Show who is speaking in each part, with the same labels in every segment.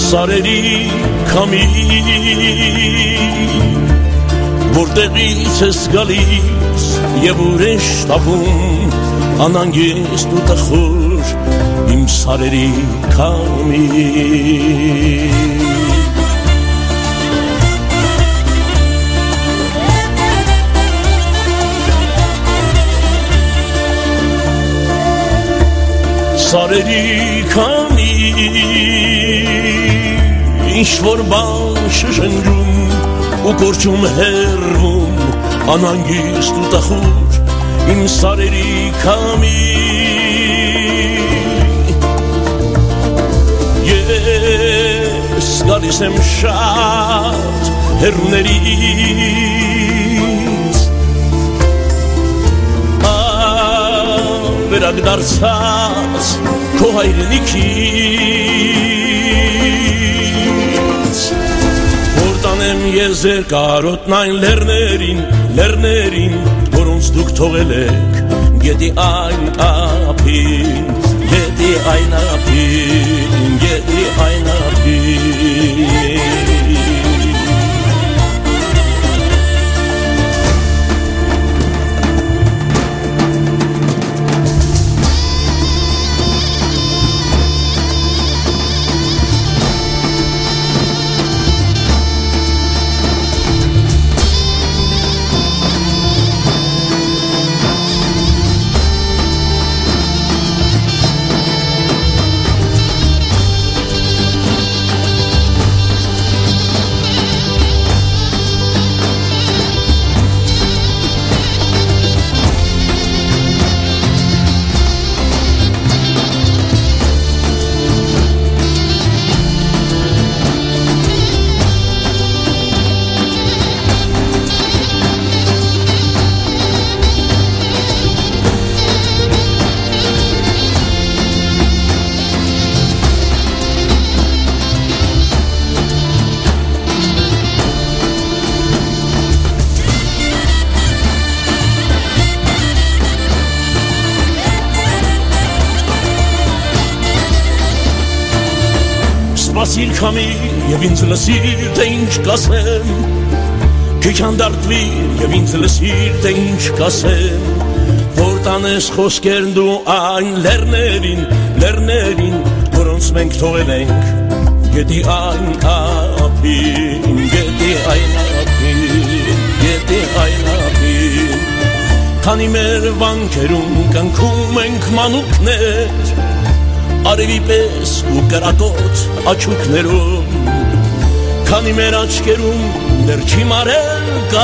Speaker 1: Սարերի քամի որտեղից ես գալիս եւ ուր ես տապում անանգիստ ու տխուր իմ սարերի քամի Սարերի քամի ինչ-որ բան շշնջում ու կորչում հեռվում անհանգիստ ու տխուր իմ սարերի քամի Ես գալիս եմ շատ հեռուներից Վերակ դարձած քո հայրենիքից Որ տանեմ ես ձեր կարոտն այն լեռներին Որոնց դուք թողել եք գետի այն ափին Գետի այն ափին Սպասիր քամի և ինձ լսիր թե ինչ կասեմ Քիչ հանդարտվի և ինձ լսիր թե ինչ կասեմ Որ տանես խոսքերն դու այն լեռներին Որոնց մենք թողել ենք գետի այն ափին Քանի մեր վանքերում կնքում ենք մանուկներ Արևի պես ու կրակոտ աչուկներում Քանի մեր աչկերում դեռ չի մարել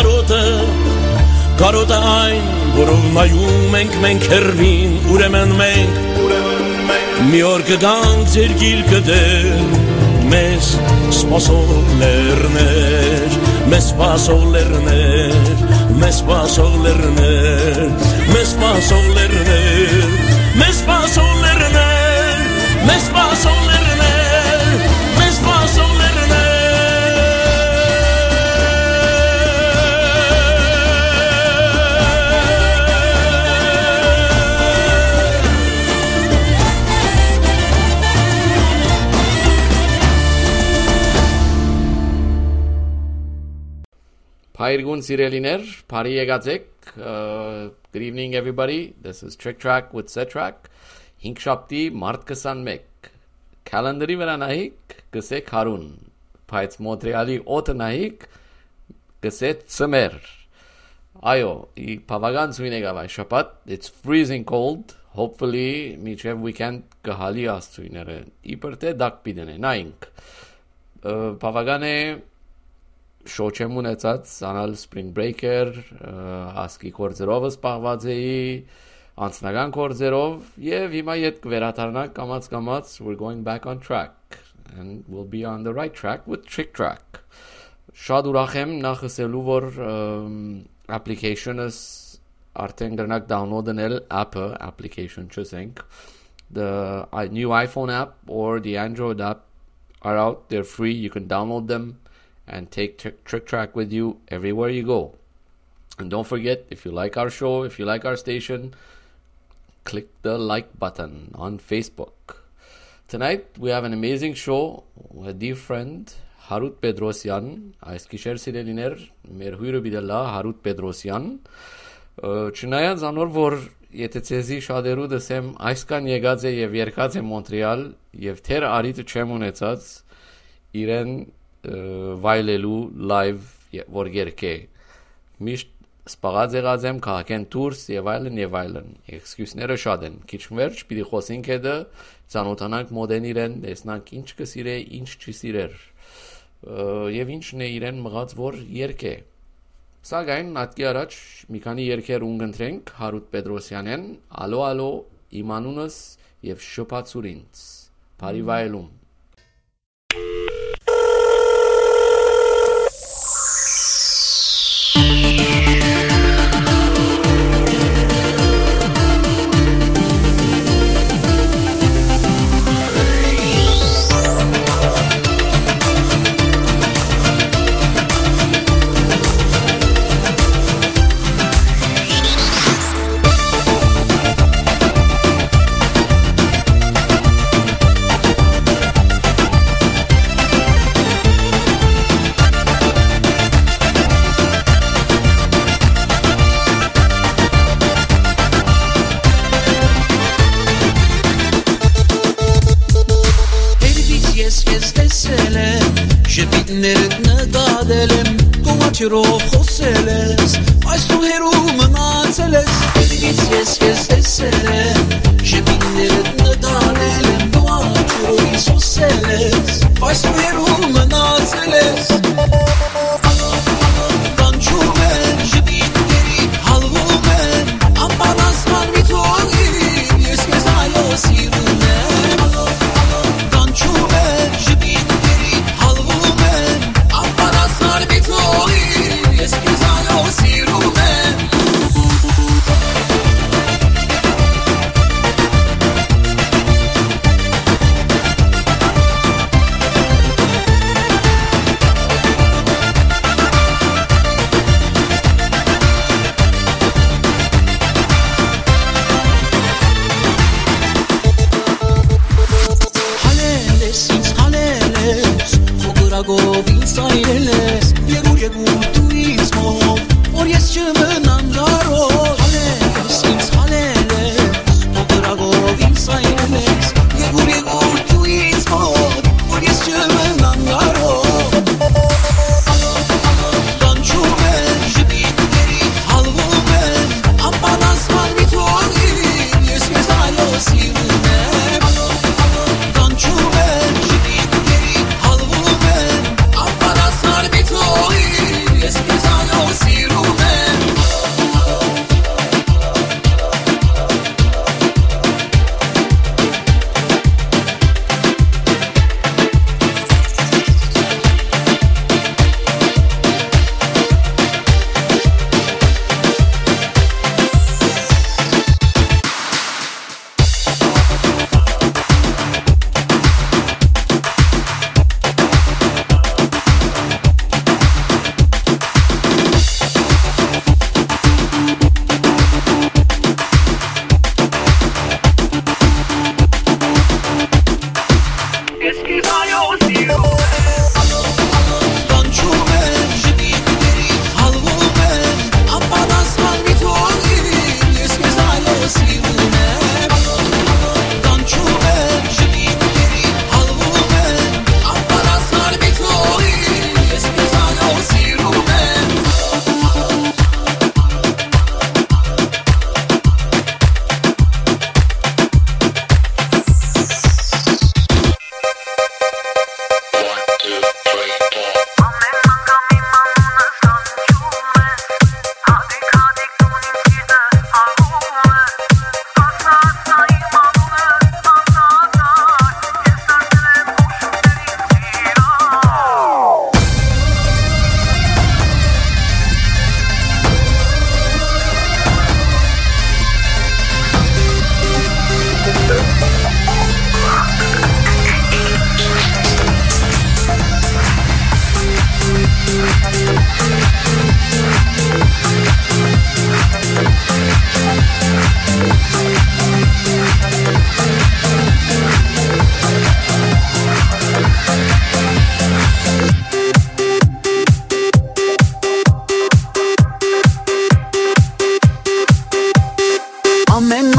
Speaker 1: Կարոտը այն, որով նայում ենք մենք հեռվին Ուրեմն մենք մի օր կգանք ձեր գիրկը դեր Մեզ սպասող լեռներ Մեզ սպասող լեռներ Մեզ սպասող լեռներ Մեզ սպասող լեռներ Մեզ սպասող լեռներ Մեզ սպասող լեռներ Մեզ սպասող լեռներ
Speaker 2: Փայրգուն սիրելիներ, բարի եկած եք Good evening everybody This is Trick Track with Set-Track Հինգշաբթի մարտ 21 Կալենդարի վրա նայեք գսեք հարուն Բայց Մոնտրեալի օդը նայեք գսեք ծմեր Այո, բավական ցույն եկավ այս շաբաթ It's freezing cold Hopefully միջև weekend կհալի աստույները Իբր թե դակ պիտենե նայենք Բավական է շոչեմ ունեցած անալ spring breaker ասկի կորձերով սպաղված էի անցնական կորձերով եւ հիմա իդ կվերադառնանք կամաց we're going back on track and we'll be on the right track with Trick Track շատ ուրախ եմ նախսելու որ application-ս արդեն գրնակ download-նել app-ը application չսենք the new iPhone app or the Android app are out they're free you can download them and take Trick Track with you everywhere you go. And don't forget, if you like our show, if you like our station, click the like button on Facebook. Tonight we have an amazing show with a dear friend, Harut Bedrosyan. Այս գիշեր սիրելիներ, մեր հյուրը բիդելա Harut Bedrosyan. Չնայած անոր որ եթե ցեզի շատերու դեսեմ այսքան եկած է եւ երկած է Մոնտրեալ եւ թեր արիթ չեմ ունեցած իրեն վայելելու live որ երկե միշտ սպաղած եղած եմ քաղաքեն դուրս եւ այլն էքսկյուզները շատ են քիչ վերջ պիտի խոսենք հետը ցանոթանանք մոդեն իրեն տեսնանք ինչ կսիրե ինչ չի սիրեր եւ ինչն է իրեն մղած որ երկե սակայն նատկի առաջ մի քանի երկեր ունգընտրենք Հարութ Պետրոսյանեն ալո իմ անունս եւ շփացուր ինձ բարի վայելում
Speaker 3: Չրով խոսել ես, այս դու հերու մնացել ես Երևից ես տեսել եմ, շեպիններդ նտանել եմ Դու աչրով խոսել ես, այս դու հերու մնացել ես Կանչում են, շեպինների հալվում են Ամպանասման մի թողին, ես կեզ այո սիրում եմ Կանչում են, շեպինների հալվում են Ամպանասման մի թողին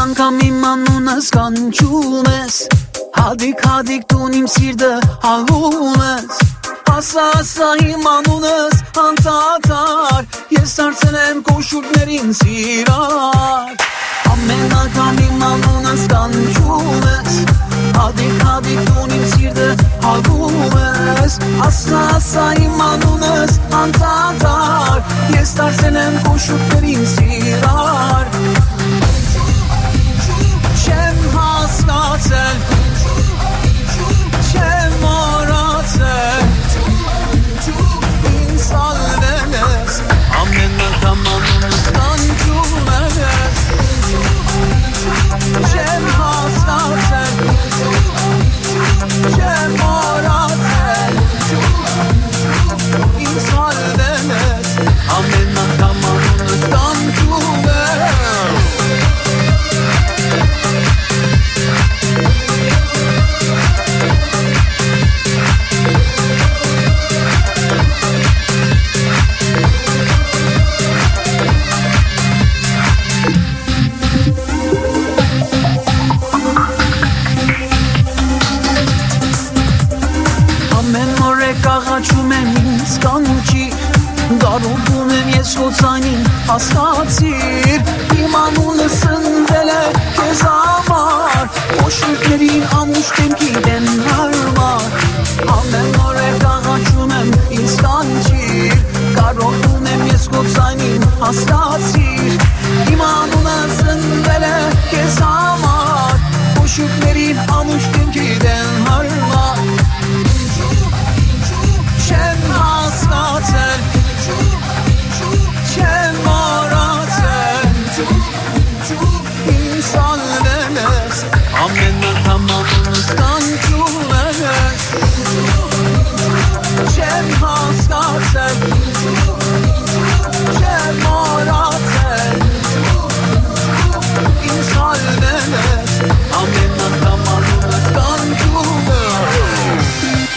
Speaker 3: անգամ իմ անունս կանչում ես Հադիկ դուն իմ սիրտը հալվում ես Ասա իմ անունս անդադար Ես դարձել եմ քո շուրթերին սիրար Ամեն անգամ իմ անունս կանչում ես Հադիկ դուն իմ սիրտը հալվում ես Ասա իմ անունս անդադար Ես դարձել եմ քո շուրթերին սիրար Չեմ հասկացել Չեմ մոռացել Ինձ սալվել ես Ամեն անգամ անունս կանչում ես Չեմ հասկացել Չեմ մոռացել Ինձ սալվել ես Ամեն անգամ անունս կանչում ես Կաղաչում եմ ինձ կանչի Գարուգում եմ ես հոցանին հասկացիր Իմ անունը սնվել է կեզ համար Ոշիրկներին ամուշ տեմքի դեն հարմար Ամեն օր է կաղաչում եմ ինձ կանչիր Գարուգում եմ ես հոցանին հասկացիր Իմ անունը սնվել է կեզ համար Ոշիրկներին ամուշ տեմքի դեն հարմար Չեմ հասկացել Չեմ մոռացել Ինձ սալվել ես Ամեն անգամ անունս կանչում ես Չեմ հասկացել Չեմ մոռացել Ինձ սալվել ես Ամեն անգամ անունս կանչում ես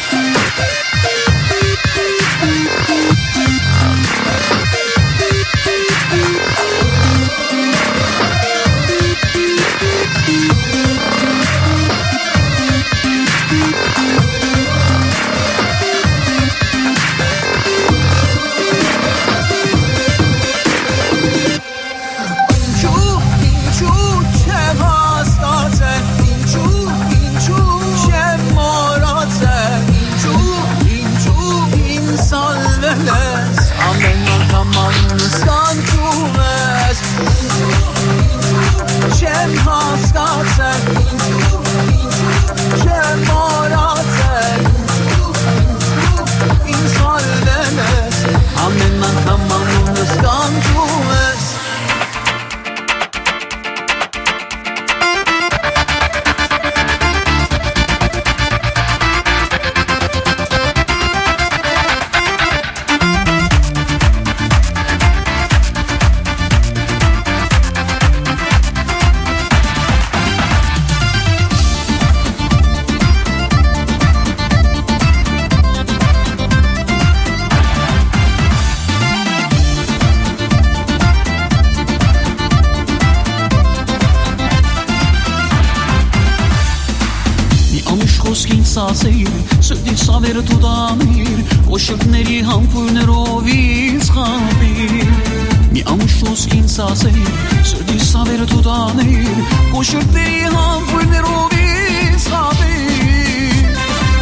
Speaker 3: Սրտի սավերը տուտանիր Կոշրտների համպույրներով ինձ խապիր Մի ամուշոսք ինձ ասեիր Սրտի սավերը տուտանիր Կոշրտների համպույրներով ինձ խապիր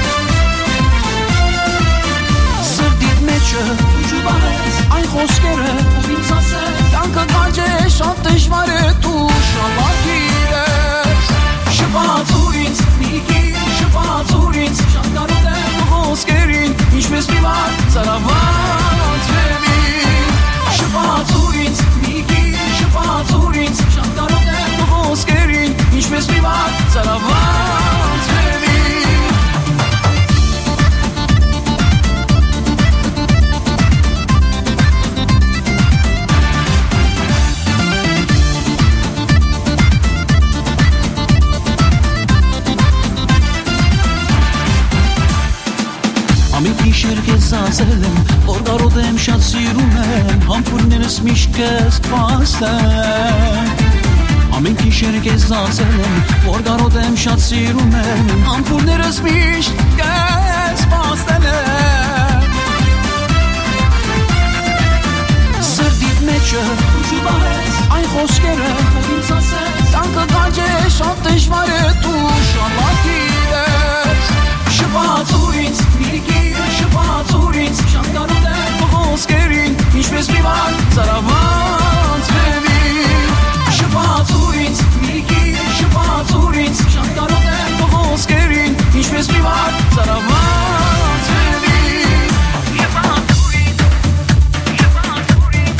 Speaker 3: Սրտիտ մեջը ուջու բանես Այն խոսքերը ու ինձ ասես Տանկը գանջ է շատ դժվար է Դու շապատիր ես Շպատուր ինձ մի կիր Շպատուր ինձ շատ կարոտ եմ խոսքերին Ինչպես մի վար ծարավանց վևին Շպատուր ինձ մի կիր Շպատուր ինձ շատ կարոտ եմ խոսքերին Ինչպես մի վար ծարավանց վևին Ամիտ իշեր կեզ ասել եմ, որ կարոտ եմ շատ սիրում եմ, համպուրներս միշտ կեզ պաստեմ Ամեն քիչ գիշեր կեզ ասել եմ, որ կարոտ եմ շատ սիրում եմ, ամպուրներս միշտ կեզ պաստել եմ։ Սրդիտ մեջը ուժու բահեց, այն խոսքերը, որ ինձ ասեց, տանկը կաջ է, շատ դժվար է, դու շամատիր ես։ Շպացուր ինձ, միրիկիր, շպացուր ինձ, շատ կարոտ եմ խոսքերին, ինչպես մի վար, ծարավանց վևին։ Շպացուր ինձ, միրիկիր, շպացուր ինձ, շատ կարոտ եմ խոսքերին, ինչպես մի վար, ծարավանց վևին։ Շպացուր ինձ, շպացուր ինձ,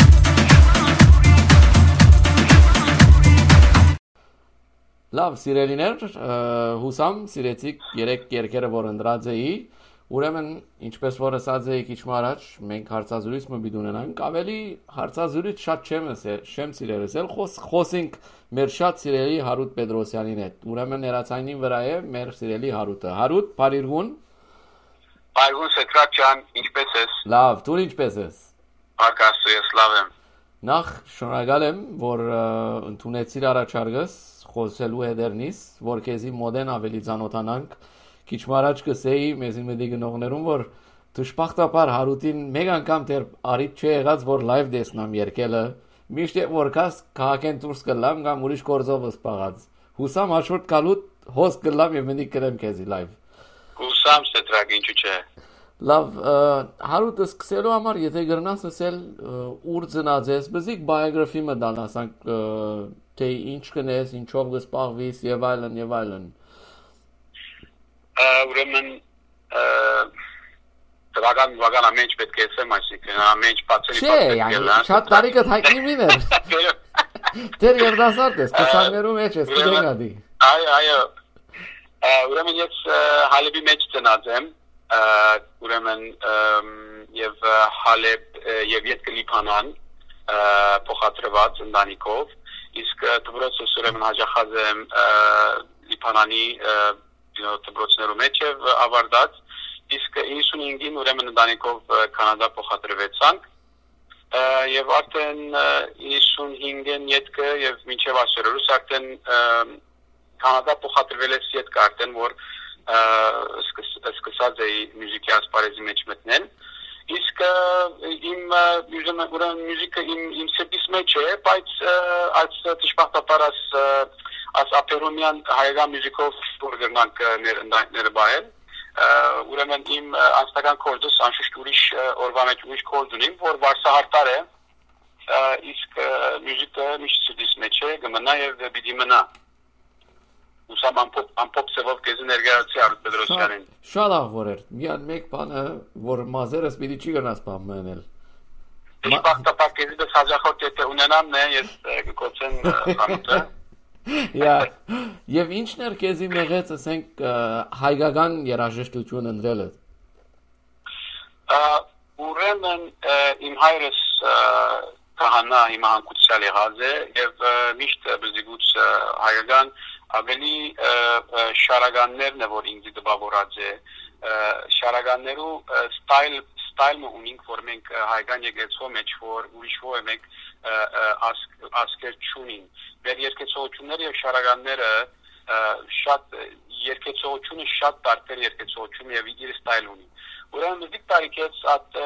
Speaker 2: Լավ, սիրելիներ, հուսամ սիրեցիք երեք երկերը, որ ընդրած էի, ուրեմն, ինչպես որ ասած էի քիչ առաջ, մենք հարցազրույց մը ունենանք, ավելի հարցազրույց շատ չեմ սիրել ասել, խոսենք մեր շատ սիրելի Հարութ Պետրոսյանին հետ, ուրեմն հեռացանին վրա է մեր սիրելի Հարութը, Հարութ, բարիրգուն։
Speaker 4: Բարիրգուն Սետրակ ջան, ինչպես ես։
Speaker 2: Լավ, դու ինչպես ես։
Speaker 4: Արկաստու ես, լավ եմ։
Speaker 2: Նախ շնորհակալ եմ, որ ընդունեցիր առաջարկս խոսելու հետերնից, որ քեզի մոդեն ավելի ծանոթանանք, քիչ առաջ կսեի մեզի մտի գնողներուն, որ դժբախտաբար Հարութին մեկ անգամ դեռ արիտ չի եղած, որ լայվ դեսնամ երկելը, միշտ որ կաս քաղաքեն դուրս գլամ կամ ուրիշ գործով սպաղած։ Հուսամ հաշորդ կալուտ հոս գլամ եւ մտի կրեմ քեզի լայվ։
Speaker 4: Հուսամ Սետրակ, ինչու՞ չէ։
Speaker 2: Լավ, Հարութը սկսելու համար, եթե գրնաս ասել ուր ծնած ես, բզիկ biography մը դալասանք թե ինչ կնես, ինչով կսպաղվիս եւ այլն եւ այլն։
Speaker 4: Ուրեմն Վագան ամենջ պետք է ասեմ, այսինքն ամենջ բացերի
Speaker 2: պետք է։ Շատ տարիքը հայտնի միներ։ Դեր երդասարդ ես, 20-ներու մեջ ես, դենադի։
Speaker 4: Այո։ Ուրեմն ես Հալեբի մեջ ծնած եմ, ուրեմն եւ Հալեբ եւ Ետք Լիբանան փոխադրված ընտանիքով, իսկ դպրոցս ուրեմն հաջախած եմ Լիբանանի դպրոցներու մեջ եւ ավարտած, իսկ 95-ին ուրեմն ընտանիքով Կանադա փոխադրվեցանք եւ արդեն 95-ին Ետքը եւ մինչեւ այսօրս արդեն Կանադա փոխադրվել է Ետքը արդեն որ սկսած էի մյուզիկի ասպարեզի մեջ մտնել, իսկ իմ մյուզիկը իմ սեպիս մեջ է, բայց այս դժբախտաբար այս ապերումյան հայկական մյուզիկով որ գրնանք ներբայել, ուրեմն իմ անձնական կորձս անշուշտ ուրիշ օրվա մեջ ուրիշ կորձ ունիմ, որ վարսահարտար է, իսկ մյուզիկը միշտ սիրտիս մեջ է, գմնա եւ պիտի մնա։ Ուսամ ամփոփ սևով կեզի ներկայացի Հարութ Պետրոսյանին։
Speaker 2: Շատ աղվոր էր, միան մեկ բանը, որ մազերս պիտի չի գնաս պահ մնել։
Speaker 4: Դժբախտաբար կեզի դες հաջախորդ եթե ունենամն է, ես կկոչեմ Հարութը։
Speaker 2: Եվ ինչն էր կեզի մեղեց, ասենք, հայկական երաժշտություն ընդրելը։
Speaker 4: Ուրեմն իմ հայրս քահանա հիմա հանկուցյալ եղած է եւ միշտ բզիգուց հայկական ավելի շարագաններն է որ ինձ դպավորած է շարագաններու ստայլը ունենք որ մենք հայկական եկեղեցու մեջ որ ուրիշ ոյ մենք ասկեր չունին մեր եկեղեցությունները եւ շարագանները շատ եկեղեցությունը շատ տարբեր եկեղեցություն եւ իր ստայլ ունի ուրեմն դիք տարիքից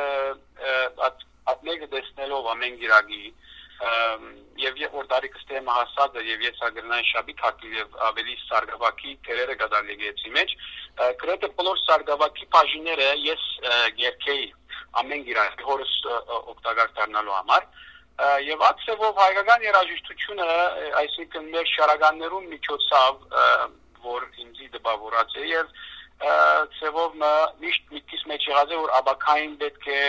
Speaker 4: at mega desnelov ամեն գիրագի եւ որ դարիք ստեմ հասած եւ ես ագրնային շաբի թակիլ եւ ավելի սարգավակի թերերը գդալ եկեցի մեջ գրեթե բոլոր սարգավակի բաժինները ես երկեի ամեն գիրագի հորս օգտակար դառնալու համար եւ ածեվով հայկական երաժշտությունը այսինքն մեր շարագաններում միջոցով որ ինձ դպավորած է եւ ծեվով միշտ միտքիս մեջ եղած է որ աբակային պետք է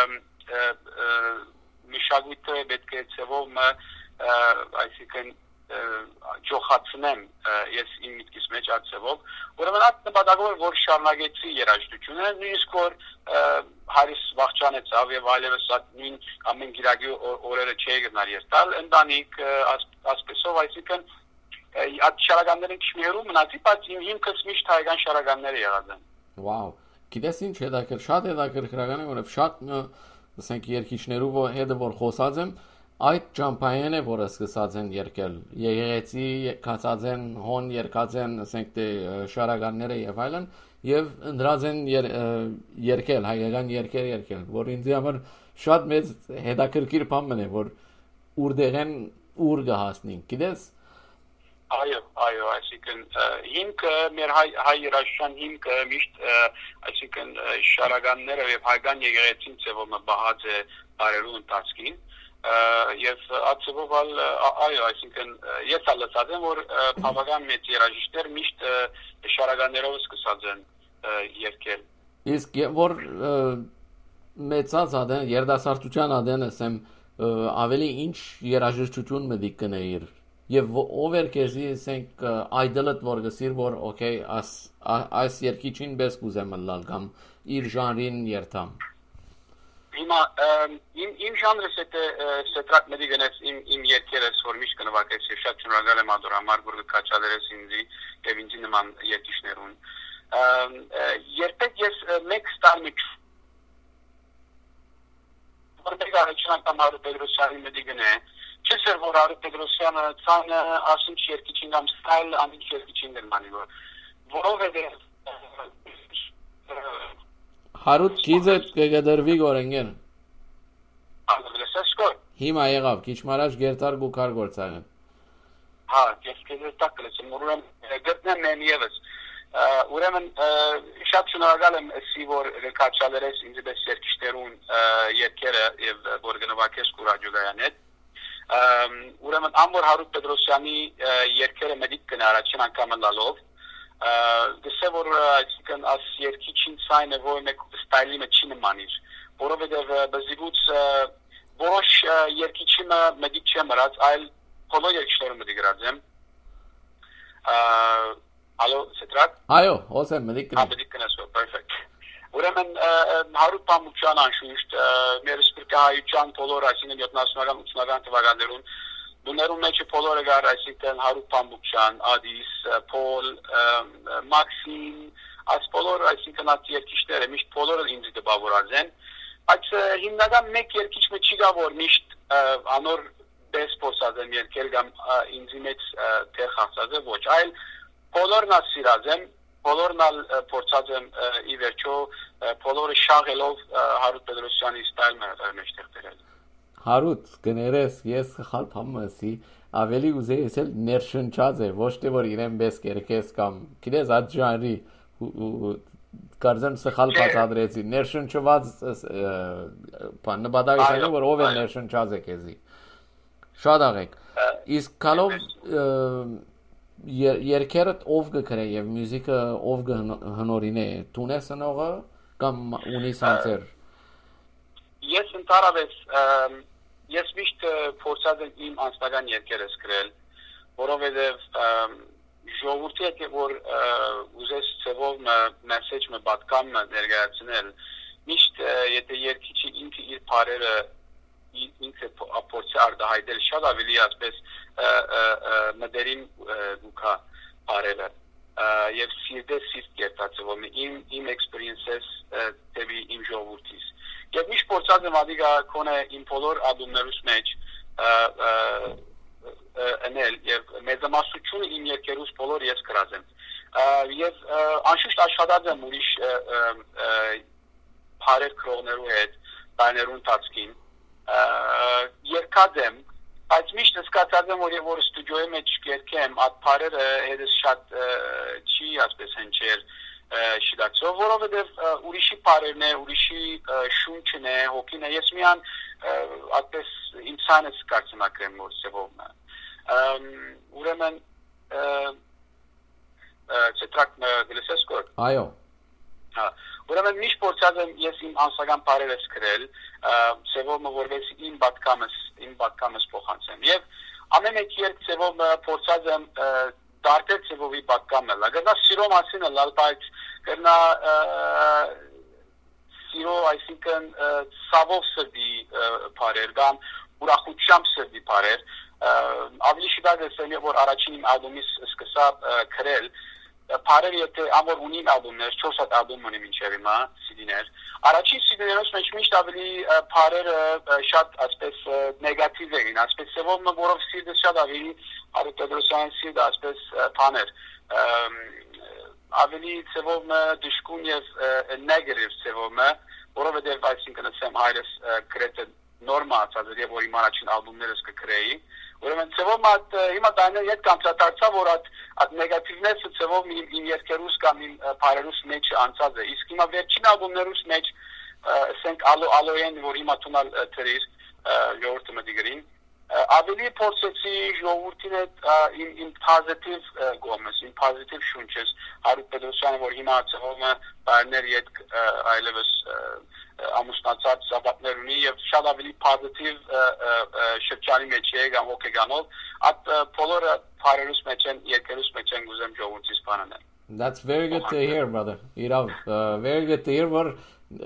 Speaker 4: միշագույթը պետք է ծևով այսինքն ջոխացնեմ ես իմ միտքիս մեջ ածևով ուրեմն այդ նպատակով որ շարունակեցի երաժշտությունը նույնիսկ որ հարիս վախճանեցավ եւ այլևս նույն ամեն գիրագի օրերը չէի գնալ ես տալ ընտանիք ասպեսով այսինքն այդ շարագանները քիչներու մնացի բայց իմ հիմքս միշտ հայկական շարագանները եղած են
Speaker 2: Վաու գիտես ինչ շատ հետաքրքրական է որովհետեւ շատ ասենք երկիչներով հետը որ խոսած եմ Այդ ճամփային է, որը սկսած են երկել։ Եղեղեցի կացած են, հոն երկած են, ասենք թե շարականները եւ այլն, եւ ընդրած են երկել, հայկական երկել, որ ինձ համար շատ մեծ հետաքրքիր բան մնա, որ ուրդեղեն ուր գահասնին, գիտես։
Speaker 4: Այո, այսինքն հիմքը մեր հայ երաժշտության հիմքը միշտ այսինքն շարականները եւ հայկական եկեղեցին ծևով բահած է բարերու ընթացքին եւ ածովով այո, այսինքն ես ալացած եմ որ բավական մեծ երաժիշտներ միշտ շարականներով սկսած են երկել։
Speaker 2: Իսկ որ մեծած ադեն երդասարտության ադեն ասեմ ավելի ինչ երաժշտություն մտիկ կնեիր Եվ ով էր քեզի ասենք այդելդ որ գսիր որ օքեյ այս երկիչին բես կուզեմ լալ կամ իր ժանրին երթամ
Speaker 4: Հիմա իմ ժանրս է սետրակ մեդի գնաց իմ երկերս որ միշտ կնվագես եւ շատ շնորհակալ եմ ադորամար որ կաչալերես ինձի եւ ինձի նման երկիչներուն երբեք ես մեկ ստալմի որտեղ առաջին անգամ Հարութ Պետրոսյանի մեդի գնա Չեսեր որ Հարութ Պետրոսյանը ցանը ասինչ երկիչին կամ ստայլ անինչ երկիչին դերմանի որովհետև
Speaker 2: Հարութ գիզը կգդրվի գորենգեն
Speaker 4: Անդրեսեսկո
Speaker 2: Հիմա եղավ քիչ մարաշ գերտար գուկար գործան
Speaker 4: Հա ես կդստակ կլեցեմ ուրեմն գտնեմ եմ եւս ուրեմն շատ շնորհակալ եմ ասի որ կաչալերես ինձ դες երկիչներուն երկերը եւ որ գնվակես կուրաջուգայան հետ ուրեմն ամոր Հարութ Պետրոսյանի երկերը մեդիկ կն առաջին անգամ լալով գսե որ այսինքն աս երկիչին ցայնը որ մեկ ստայլի մեջ չի նմանիր որովհետև բզիգուց որոշ երկիչիմը մեդիկ չեմ մրած այլ բոլոր երկիչները մեդիկ գրած եմ ալո սետրակ
Speaker 2: այո ոսեմ մեդիկ
Speaker 4: կնես perfect Ուրեմն Հարութ Պամուկյան անշուշտ մեր սպիրկահայության բոլոր այսինքն 70-ական 80-ական թվականներուն դուներուն մեջ բոլորը գար այսինքն Հարութ Պամուկյան, Ադիս, Պոլ, Մաքսիմ, այս բոլոր այսինքն այդ երկիչները միշտ բոլորը ինձ դպավորած են, բայց հիմնական մեկ երկիչ մը չի գա որ միշտ անոր պես փոսած են երկել կամ ինձի մեջ տեղ խաղացած է ոչ, այլ բոլորն ասիրած են բոլորն ալ փորձած եմ ի վերջո բոլորը շաղելով Հարութ Պետրոսյանի ստայլը մեջտեղ դրել
Speaker 2: Հարութ կներես ես խալ փամասի ավելի ուզեի ասել ներշնչած է ոչ թե որ իրեն բես կերկես կամ գիտես այդ ժանրի կարծեմ սխալ բացադրեցի ներշնչված բան նպատակը որ ով է ներշնչած է քեզի շատ աղեք իսկ կալով երկերդ ով գքրե եւ մյուզիկը ով գհնորինե տունես նողը կամ ունի սանցեր
Speaker 4: Ես ընդհանրապես ես միշտ փորձած եմ իմ անձնական երկերս գրել որովհետեւ ժողովրդի հետ որ ուզես ծևով մեսեջ մը պատկամ ներկայացնել միշտ եթե երկիչի ինքը իր բարերը ինքը փորձի արտահայտել շատ ավելի ասես մդերին գուքա բարերը եւ սիրտ կերտածով իմ experiences դեպի իմ ժողովրդից եւ միշտ փորձած եմ ադիգա կոնե իմ բոլոր ալբոմներուս մեջ անել եւ մեծամասնությունը իմ երկերուս բոլոր ես գրած եմ եւ անշուշտ աշխատած եմ ուրիշ բարեր քրողներու հետ բաներուն տածքին երկած եմ բայց միշտ սկացած եմ որ ստուդիոյի մեջ կերկեմ այդ բարերը հետս շատ չի ասես հնչեր շիդացով որովհետև ուրիշի բարերն է ուրիշի շունչն է հոգին է ես միան այդպես իմ ցանս կարծնակրեմ որ սեվովնա ուրեմն ծետրակ գլեսեսկոր
Speaker 2: այո
Speaker 4: Ուրեմն միշտ փորձած եմ ես իմ անձնական բարերս գրել, ծևոմը որպես իմ պատկամս փոխանցեմ եւ ամեն մեկ երկ ծևոմը փորձած եմ դարձել ծևովի պատկամը, լագնա սիրո մասին լալ բայց կրնա սիրո այսինքն սավով սրդի բարեր կամ ուրախությամբ սրդի բարեր ավելի շուտ ասեմ որ առաջին իմ ալբոմից սկսա գրել Փարեր եթե ամոր ունին ալբոմներ, 4 հատ ալբոմ ունի մինչև հիմա, CD-ներ։ Առաջին CD-ներս մեջ միշտ ավելի փարերը շատ ասպես նեգատիվ էին, ասպես ծավալը որով CD-ը շատ ավելի Հարութ Պետրոսյանի CD-ը ասպես փաներ։ Ավելի ծավալը դժգույն եւ նեգատիվ ծավալը, որովհետեւ այսինքն ասեմ հայրս գրեթե նորմալ եւ որ իմ առաջին ալբոմներս կգրեի Ուրեմն ծավալը հիմա դայնը իդ կանցատարցա որ այդ նեգատիվները ծավալ իմ երկերուս կամ իմ բարերուս մեջ անցած է իսկ հիմա վերջին ալբոմներուս մեջ ասենք ալոեն որ հիմա տունալ թրիր ժողովուրդը մտիգրին ավելի փորձեցի ժողովրդին իմ positive գոմես իմ positive շունչես Հարութ Պետրոսյանը որ հիմա ծավալը բարներ իդ այլևս ամուսնացած զավակներ ունի եւ շատ ավելի positive շրջանի մեջ է կամ հոգեգանով at բոլորը բարերուս մեջ են երկերուս մեջ են գուզեմ ժողովրդից բանանել
Speaker 2: That's very good to hear brother Իրավ very good to hear որ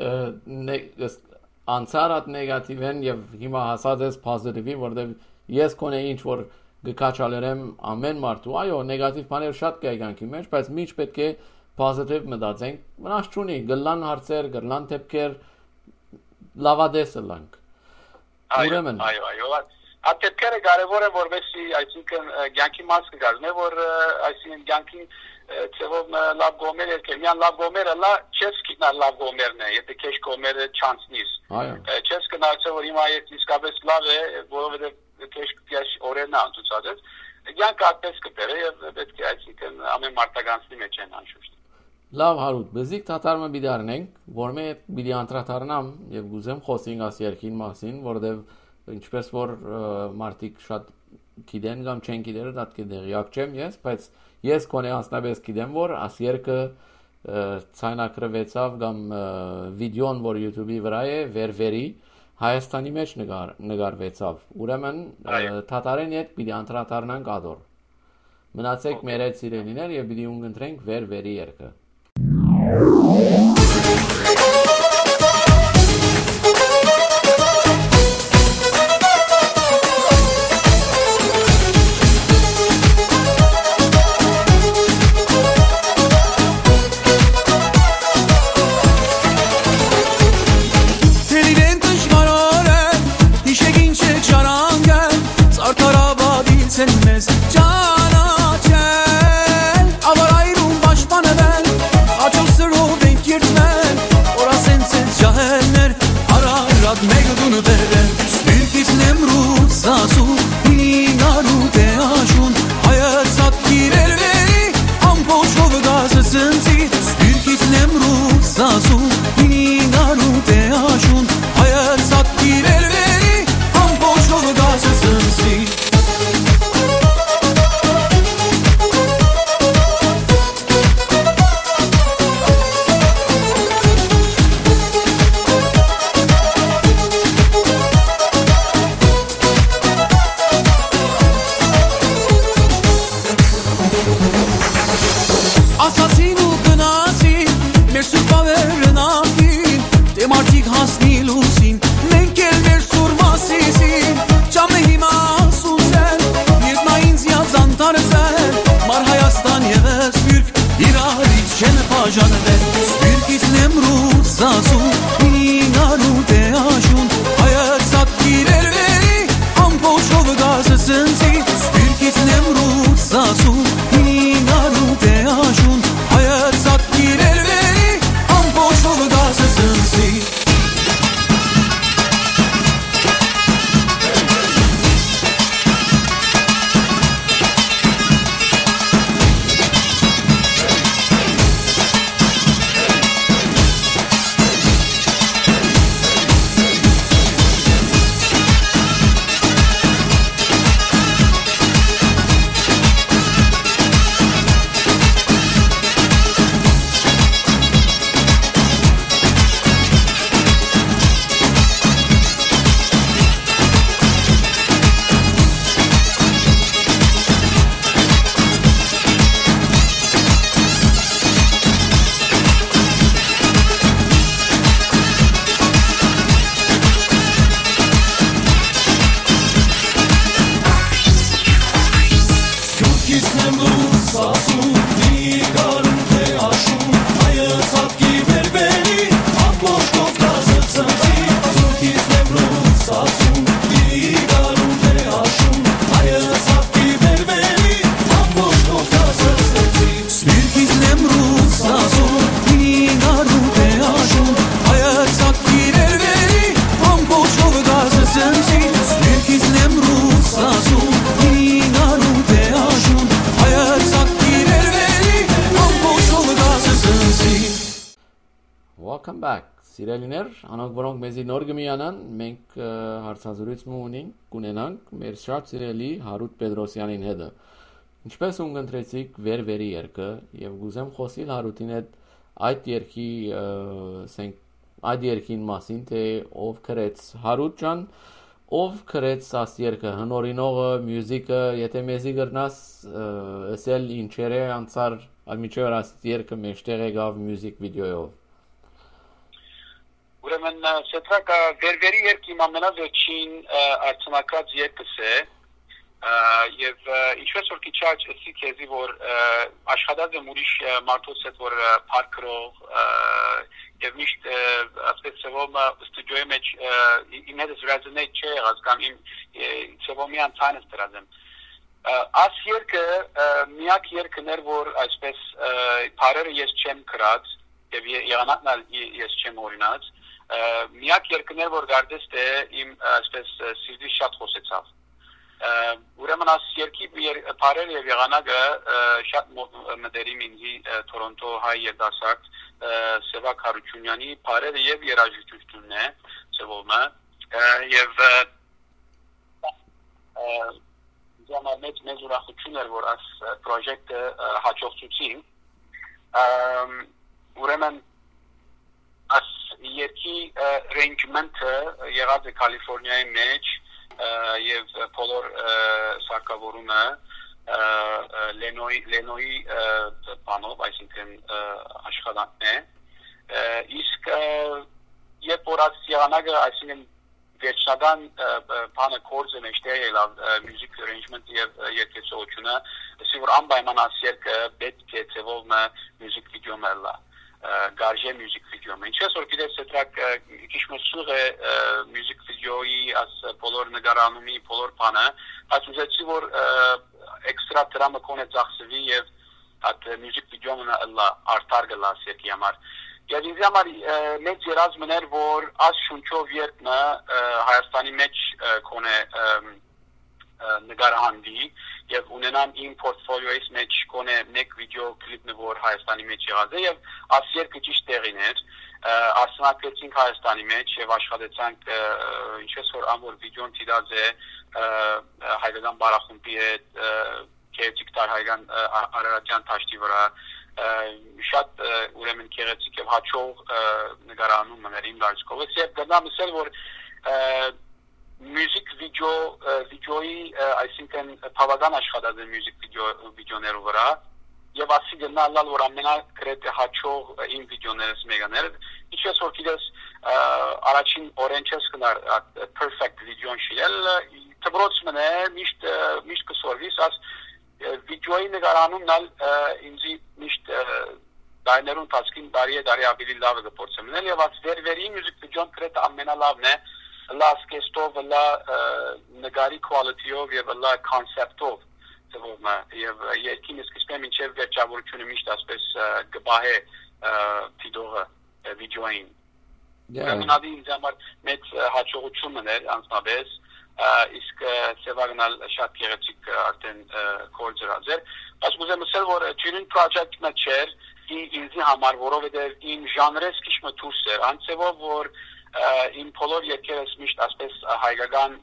Speaker 2: անցարատ նեգատիվ են եւ հիմա հասած ես positive-ի որտեղ ես կոնե ինչ որ գկաչալերեմ ամեն մարդու այո նեգատիվ բաներ շատ կա յանքի մեջ բայց միջ պետք է positive մտածենք մնաց չունի գլան հարցեր գլան թեփքեր լավադեսը լանք ուրեմն
Speaker 4: այո Ատեպքերը կարևոր է որովհետեւ այսինքն յանքի մաս կգազմե որ այսինքն յանքի ծավալ լավ գոմեր երկել միան լավ գոմերը լա չես գիտնա լավ գոմերն է եթե քեշ գոմերը չանցնիս չես կնացել որ հիմա իսկապես լավ է որովհետեւ քեշ օրերն անցուցած յանքը այդպես կբերե եւ պետք է այսինքն ամեն մարտականցի մեջ են անշուշտ
Speaker 2: Լավ հարուտ բզիկ թաթարմը բիդարնենք որ მე բիդի անդրադառնամ եւ գուզեմ խոսենք աս երկին մասին որովհետեւ ինչպես որ մարտիկ շատ գիտեն կամ չեն գիտեր դա կդեղյակ չեմ ես բայց ես կոնե անձնապես գիտեմ որ աս երկը ցայնակրվեցավ կամ վիդեոն որ YouTube-ի վրա է վերվերի Հայաստանի մեջ նկարվեցավ ուրեմն թաթարեն հետ պիտի անդրադառնանք ադոր մնացեք մեր հետ սիրելիներ եւ պիտի ունգընտրենք վերվերի երկը welcome back. Սիրելիներ, անոնք որոնք մեզի նոր գմիանան, մենք հարցազրույց ունենք, կունենանք մեր շատ սիրելի Հարութ Պետրոսյանին հետ։ Ինչպես ունգընտրեցիք վեր-վերի երկը եւ գուզեմ խոսիլ Հարութին հետ այդ երկի այդ երկին մասին, թե ով գրեց Հարութ ջան, ով գրեց աս երկը, հնորինողը, մյուզիկը, եթե մեզի գրնաս ասել ինչեր է անցար Ալմիչոր աս երկը մեջտեղ եկավ մյուզիկ վիդեոյով։
Speaker 4: Ուրեմն սետրակը վերվերի երկի ամենավերջին արտնակած երկս է եւ ինչպես որ քիչ աճ էսի քեզի որ աշխատած եմ ուրիշ մարդոց հետ որ փարքրող եւ միշտ ասպես սովորում ստուդիոյի մեջ իմ հետ ռեզոնեյտ չէ եղած կամ իմ սովորումյան ցանց դրածեմ աս երկը միակ երկն էր որ այսպես բարերը ես չեմ գրած եւ եղանակն ես չեմ օրինած միակ երկն էր որ գարդես թե իմ այսպես սիրտի շատ խոսեցավ ուրեմն աս երկի բարերը եւ եղանակը շատ մտերիմ ինձի Թորոնտո հայ երդասարդ Սևակ Հարությունյանի բարերը եւ երաժշտությունն է ծովումը եւ մեծ ուրախություն էր որ այս պրոյեկտը հաջողեցին ուրեմն այս երկի arrangement-ը եղած է Կալիֆոռնիայի մեջ եւ բոլոր սարքավորումը Լենոյի բանով այսինքն աշխատանքն է իսկ երբ որ այս եղանակը այսինքն վերջնական բանը կորձը մեջտեղ ելավ music arrangement եւ երկեցողությունը ասի որ անպայման աս երկը պետք է ծևով music video-ը լա գարժե music video-ը ինչպես որ գիտես սետրակ քիչ մսուղ է music video-ի աս բոլոր նկարանումի բոլոր բանը աս ուզեցի որ էքստրա դրամը կոնե ծախսվի եւ այդ music video-ը լա արտար գլա սեկի համար Եվ ինձ համար մեծ երազմ էր, որ աս շունչով երկնը Հայաստանի մեջ կոնե նգարահանդի և ունենամ իմ պորտֆոլիոյիս մեջ կոնե մեկ վիդեո կլիպն որ Հայաստանի մեջ եղած է և աս երկը ճիշտ տեղին էր, արսնակեցինք Հայաստանի մեջ և աշխատեցանք ինչպես որ ամոր վիդեոն տիրած է հայկական բարախումբի հետ կերտիկ տար հայկական արարատյան տաշտի վրա շատ ուրեմն քեղեցիկ եւ հաջող նկարանում մներիմ լայցկովս եւ գնամ ասել որ music videoյի այսինքն բավական աշխատած է music վիդեոներով վրա եւ ասի գնալալ որ ամենակրեթե հաջող իմ վիդեոներս մեգաներ ինչպես որ գիտես առաջին օրենչես կնար perfect վիդեոն շիել դրոց մնե միշտ կսորվիս աս վիդեոյի նկարանումն ինձի միշտ դայներուն տասկին բարի ավելի լավը կփորձեմ եւ աս վերվերի music video-ն կրետ ամենալավն է լա սկեստով լա նկարի quality-ով եւ լա concept-ով ծովը եւ երկին սկսեմ ինչեւ վերջավորությունը միշտ ասպես գբահե վիդեոը վիդեոին Ուրեմն ինձ համար մեծ հաջողություն էր անձնապես իսկ սևագնալ շատ գեղեցիկ արդեն կորձրած էր բայց ուզեմ ասել որ Tuning Project-ը չէր ինձի համար որովհետև իմ ժանրես քիչ մտուս էր անցեվով որ իմ բոլոր երկերս միշտ ասպես հայկական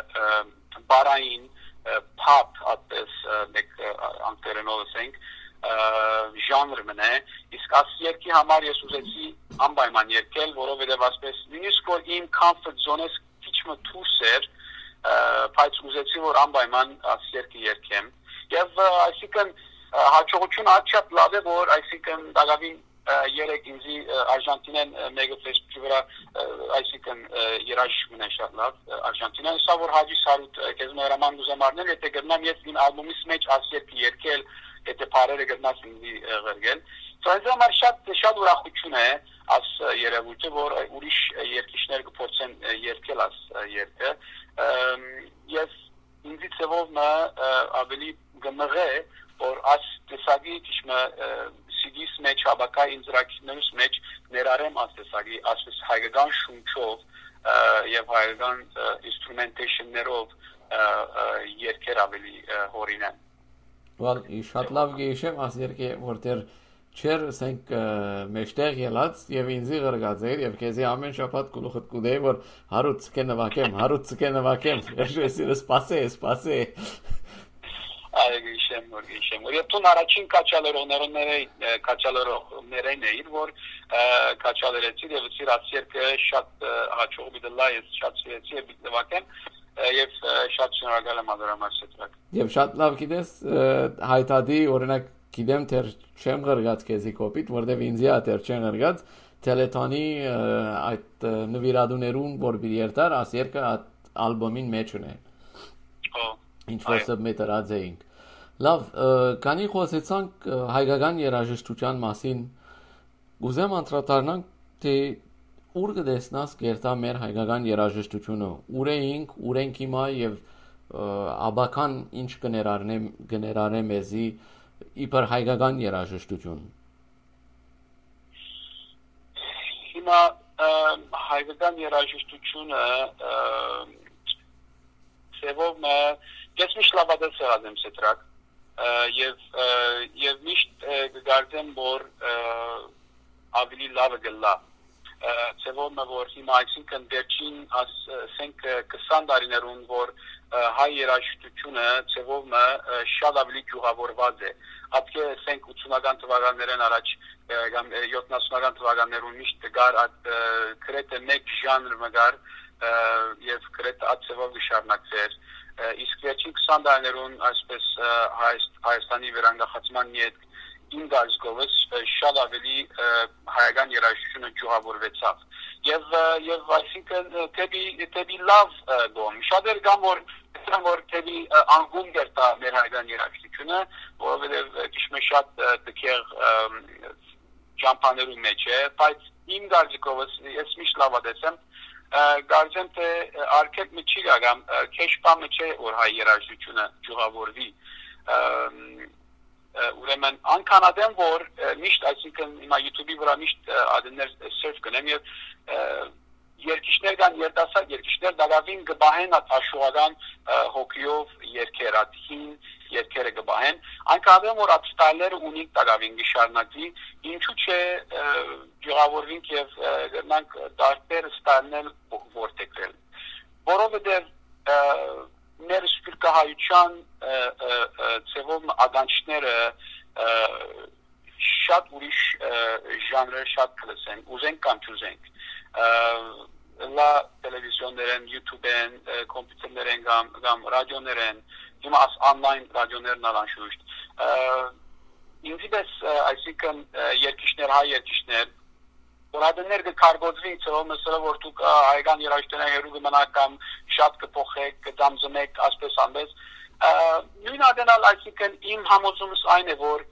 Speaker 4: բարային pop ասես մեկ անկերենով ասենք ժանր մնե իսկ աս երկի համար ես ուզեցի անպայման երկել որովհետև ասպես նույնիսկ որ իմ comfort zone-ս քիչ մտուս էր բայց ուզեցի որ անպայման աս երկի երկեմ եւ այսինքն հաջողությունը աչափ լավ է որ այսինքն դակավին երեք ինձի Արժանտինեն մեգա ֆեստիվալի վրա այսինքն երաժշտությունն է շատ լավ Արժանտինան սա որ Հաջի Սարութ քեզ մերաման գուզամարնել եթե գտնամ ես իմ ալբոմիս մեջ աս երկի երկել եթե բարերը գտնաս ինձի ղրգել Սա համար շատ ուրախություն է աս երևույթը որ ուրիշ երկիշներ կփորձեն երկել աս երկը ես ինձի ծովով ավելի գմղե որ աս տեսակի ճիշմը CD-ս մեջ հավաքա ինձրակիցներուս մեջ ներառեմ աս տեսակի ասես հայկական շունչով եւ հայկական ինստրումենտեյշններով երկեր ավելի հորինեն
Speaker 2: Well, շատ լավ գեշեմ աս երկե որտեր չեր ասենք մեջտեղ ելած եւ ինձի գրգած էր եւ քեզի ամեն շաբաթ գլուխդ կուդեի որ հարուց կնվակեմ ես սպասե
Speaker 4: Այո գիշեմ եւ տուն առաջին կաչալերողներն էին որ կաչալերեցի եւ սիրացիքը շատ հաջող բիդլա ես շատ սիրեցի եւ նվակեմ եւ շատ շնորհակալ եմ ադրամասետրակ
Speaker 2: եւ շատ լավ գիտես հայտադի օրինակ գիտեմ թե չեմ գրգած քեզի կոպիտ որտեվ ինձի ատեր չեն գրգած տելետոնի այդ նվիրադուներուն որ բիերտար ասերկա ալբոմին մեջ ունեն ինչ որ սբմետարած էինք լավ քանի խոսեցանք հայկական երաժշտության մասին ուզեմ անդրադառնանք թե ուր կդեսնաս գերտա մեր հայկական երաժշտությունը ուր ենք հիմա եւ աբական ինչ կներառնե մեզի իբր հայկական երաժշտություն
Speaker 4: հիմա հայկական երաժշտությունը ծևով ես միշտ լավադես եղած սետրակ եւ միշտ գարդեմ որ ավելի լավը գլա ծևով որ հիմա այսինքն վերջին ասենք 20 տարիներուն որ հայ երաժշտությունը ծևով շատ ավելի գյուղավորված է ապա ասենք 80-ական թվականներն առաջ կամ 70-ական թվականներուն միշտ գար կրեթե մեկ ժանր մգար եւ կրեթե ածևով շարունակվեր իսկ վերջին 20 տարիներուն այսպես Հայաստանի վերանգախացման հետ իմ գալսկովս շատ ավելի հայկական երաժշտությունը գյուղավորվեցավ եւ այսինքն դեպի լավ գոմ շատեր կամ որ դեպի անգում գերտա մեր հայկական երաժշտությունը որովհետեւ քիչ շատ դքեր ճամփաներու մեջ է բայց իմ գալսկովս ես միշտ լավադեսեմ գարցեմ թե արկետ միջի գամ քեշպամը չէ որ հայ երաժշտությունը գյուղավորվի ուրեմն անկանադեմ որ միշտ այսինքն հիմա YouTube-ի վրա միշտ ադներ սերչ կնեմ եւ երկիշներ կան երիտասարդ երկիշներ դավին գբահեն աշուղական հոկիով երկերաթին երկերը գբահեն անկանադեմ որ ապստալները ունիկ դավին գշարնակի ինչու՞ չէ գյուղավորվինք եւ գնանք դարբեր ստանալ որտեղել որովհետեւ մեր սպիրկահայության ծևով ագանչները շատ ուրիշ ժանրեր շատ կլսեն ուզենք կամ չուզենք լա տելևիզիոներեն YouTube-են կոմպյուտերներեն կամ ռադիոներեն հիմա on-line ռադիոներն անշուշտ ինձիպես այսինքն երկիշներ հայ երկիշներ Որադներ կարգոծվի ծրով məsələ որ դուք հայկական երաժշտության հերու կմնաք կամ շատ կփոխեք կդամզնեք ասպես ամես նույն ադենալ այսինքն իմ համոզումս այն է որ